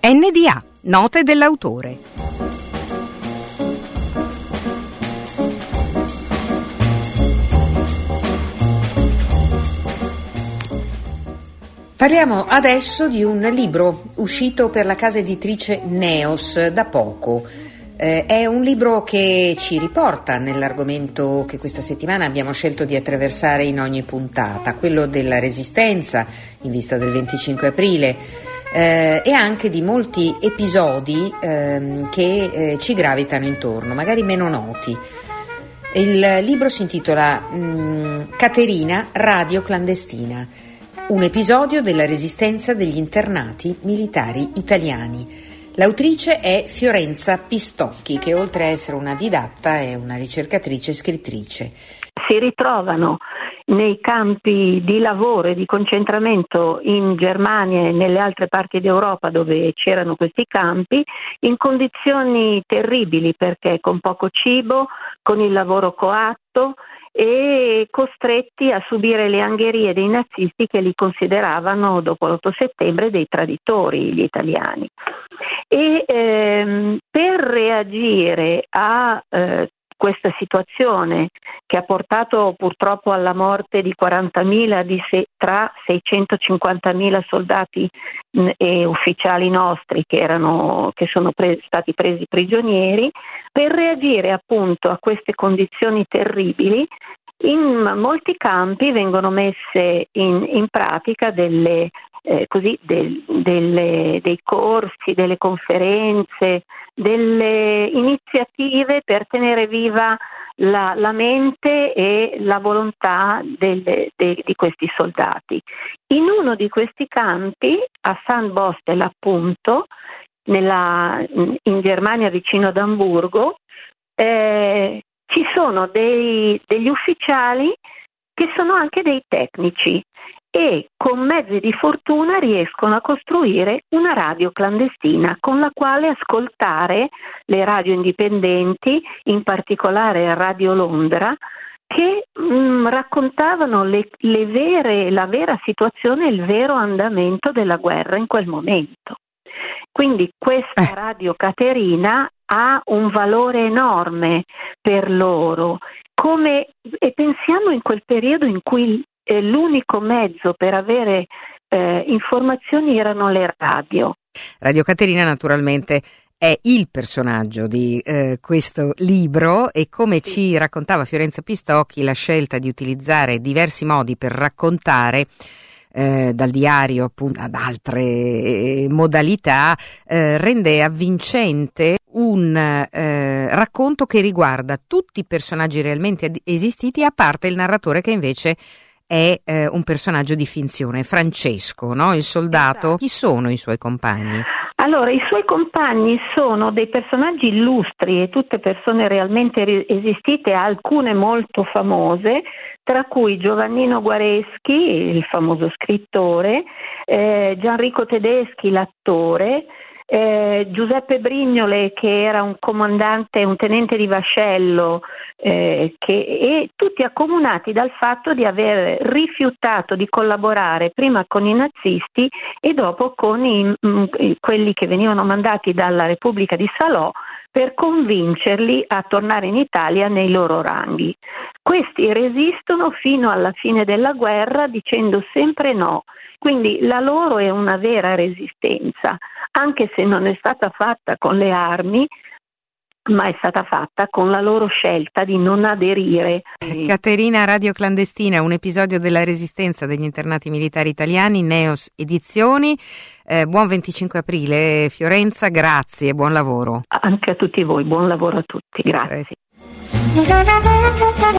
NDA, note dell'autore. Parliamo adesso di un libro uscito per la casa editrice Neos da poco. È un libro che ci riporta nell'argomento che questa settimana abbiamo scelto di attraversare in ogni puntata, quello della Resistenza in vista del 25 aprile e anche di molti episodi che ci gravitano intorno, magari meno noti. Il libro si intitola Caterina, radio clandestina, un episodio della Resistenza degli internati militari italiani. L'autrice è Fiorenza Pistocchi, che oltre a essere una didatta è una ricercatrice e scrittrice. Si ritrovano nei campi di lavoro e di concentramento in Germania e nelle altre parti d'Europa dove c'erano questi campi, in condizioni terribili, perché con poco cibo, con il lavoro coatto e costretti a subire le angherie dei nazisti che li consideravano, dopo l'8 settembre, dei traditori, gli italiani. E per reagire a questa situazione che ha portato purtroppo alla morte di 40.000 tra 650.000 soldati e ufficiali nostri che sono stati presi prigionieri, per reagire appunto a queste condizioni terribili, in molti campi vengono messe in pratica dei corsi, delle conferenze, delle iniziative per tenere viva la mente e la volontà di questi soldati. In uno di questi campi, a Sandbostel appunto, in Germania vicino ad Amburgo, ci sono degli ufficiali che sono anche dei tecnici e con mezzi di fortuna riescono a costruire una radio clandestina con la quale ascoltare le radio indipendenti, in particolare Radio Londra, che raccontavano la vera situazione e il vero andamento della guerra in quel momento. Quindi questa radio Caterina ha un valore enorme per loro, e pensiamo in quel periodo in cui l'unico mezzo per avere informazioni erano le radio. Radio Caterina naturalmente è il personaggio di questo libro e, come ci raccontava Fiorenza Pistocchi, la scelta di utilizzare diversi modi per raccontare, dal diario appunto ad altre modalità, rende avvincente un racconto che riguarda tutti i personaggi realmente esistiti, a parte il narratore che invece è un personaggio di finzione, Francesco, no? Il soldato. Esatto. Chi sono i suoi compagni? Allora, i suoi compagni sono dei personaggi illustri e tutte persone realmente esistite, alcune molto famose, tra cui Giovannino Guareschi, il famoso scrittore, Gianrico Tedeschi, l'attore, Giuseppe Brignole, che era un comandante, un tenente di vascello, e tutti accomunati dal fatto di aver rifiutato di collaborare prima con i nazisti e dopo con quelli che venivano mandati dalla Repubblica di Salò per convincerli a tornare in Italia nei loro ranghi. Questi resistono fino alla fine della guerra dicendo sempre no. Quindi la loro è una vera resistenza, anche se non è stata fatta con le armi, ma è stata fatta con la loro scelta di non aderire. Caterina, radio clandestina, un episodio della Resistenza degli internati militari italiani, Neos Edizioni. Buon 25 aprile, Fiorenza, grazie e buon lavoro. Anche a tutti voi, buon lavoro a tutti, grazie.